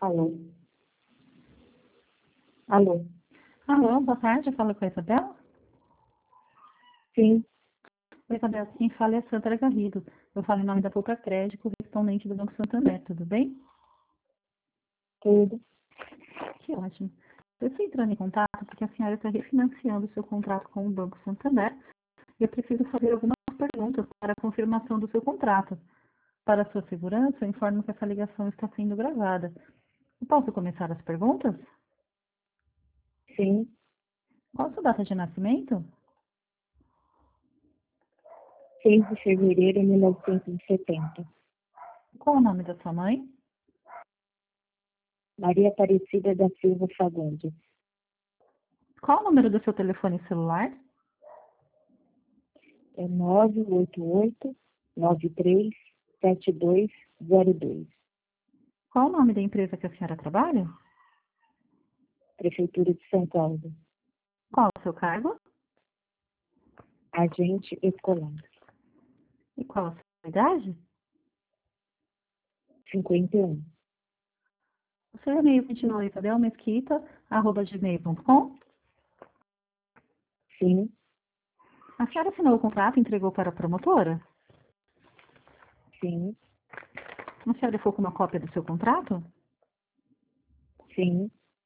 Alô? Alô? Alô, boa tarde, falo com a Isabel. Sim, Oi, Isabel, quem fala é a Sandra Garrido. Eu falo em nome da Poupa Crédito, correspondente do Banco Santander, tudo bem? tudo. Que ótimo. Eu estou entrando em contato porque a senhora está refinanciando o seu contrato com o Banco Santander e eu preciso fazer algumas perguntas para a confirmação do seu contrato. Para a sua segurança, eu informo que essa ligação está sendo gravada. Eu posso começar as perguntas? Sim, Qual a sua data de nascimento? 6 de fevereiro de 1970. Qual o nome da sua mãe? Maria Aparecida da Silva Fagundes. Qual o número do seu telefone celular? É 988-93-7202. Qual o nome da empresa que a senhora trabalha? Prefeitura de São Paulo. Qual o seu cargo? Agente escolar. E qual a sua idade? 51. O seu e-mail continua isabelmesquita@gmail.com. Sim, A senhora assinou o contrato e entregou para a promotora? sim, A senhora ficou com uma cópia do seu contrato? sim,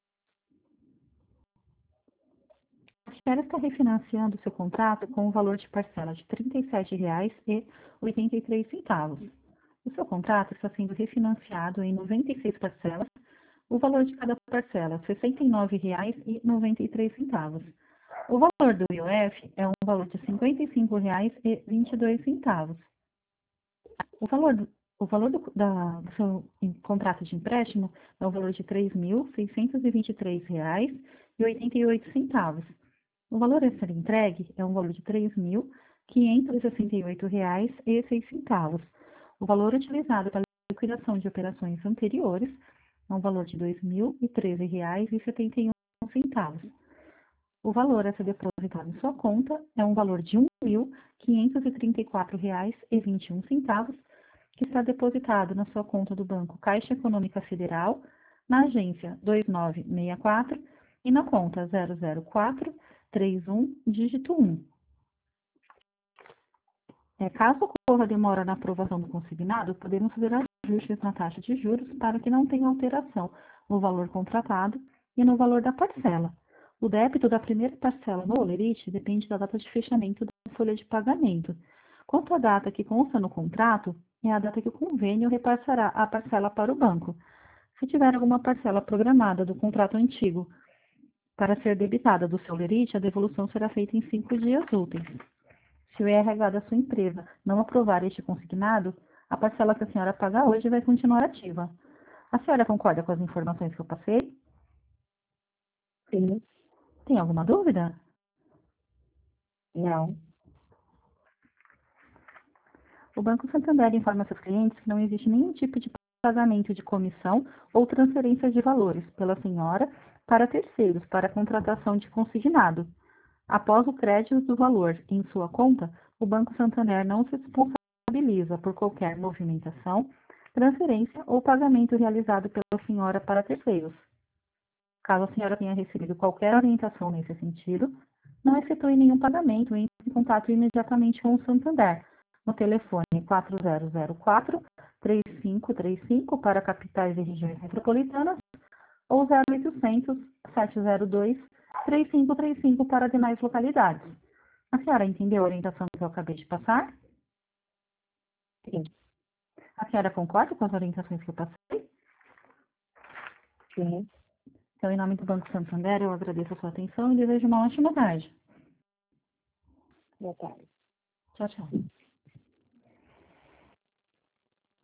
A senhora está refinanciando o seu contrato com um valor de parcela de R$ 37,83. O seu contrato está sendo refinanciado em 96 parcelas. O valor de cada parcela é R$ 69,93. O valor do IOF é um valor de R$ 55,22. O valor do seu contrato de empréstimo é o valor de R$ 3.623,88. O valor a ser entregue é um valor de R$ 3.568,06. O valor utilizado para a liquidação de operações anteriores é um valor de R$ 2.013,71. O valor a ser depositado em sua conta é um valor de R$ 1.534,21, que está depositado na sua conta do Banco Caixa Econômica Federal, na agência 2964 e na conta 00431, dígito 1. Caso ocorra demora na aprovação do consignado, podemos fazer ajustes na taxa de juros para que não tenha alteração no valor contratado e no valor da parcela. O débito da primeira parcela no holerite depende da data de fechamento da folha de pagamento. Quanto à data que consta no contrato, é a data que o convênio repassará a parcela para o banco. Se tiver alguma parcela programada do contrato antigo para ser debitada do seu holerite, a devolução será feita em 5 dias úteis. Se o RH da sua empresa não aprovar este consignado, a parcela que a senhora paga hoje vai continuar ativa. A senhora concorda com as informações que eu passei? sim, Tem alguma dúvida? não, O Banco Santander informa seus clientes que não existe nenhum tipo de pagamento de comissão ou transferência de valores pela senhora para terceiros para a contratação de consignado. Após o crédito do valor em sua conta, o Banco Santander não se responsabiliza por qualquer movimentação, transferência ou pagamento realizado pela senhora para terceiros. Caso a senhora tenha recebido qualquer orientação nesse sentido, não efetue nenhum pagamento, entre em contato imediatamente com o Santander, no telefone 4004-3535 para capitais e regiões metropolitanas ou 0800 702 3535 para demais localidades. A senhora entendeu a orientação que eu acabei de passar? sim, A senhora concorda com as orientações que eu passei? sim. Então, em nome do Banco Santander, eu agradeço a sua atenção e desejo uma ótima tarde. Boa tarde. Tchau, tchau.